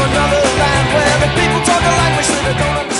another land where the people talk a language that I don't understand.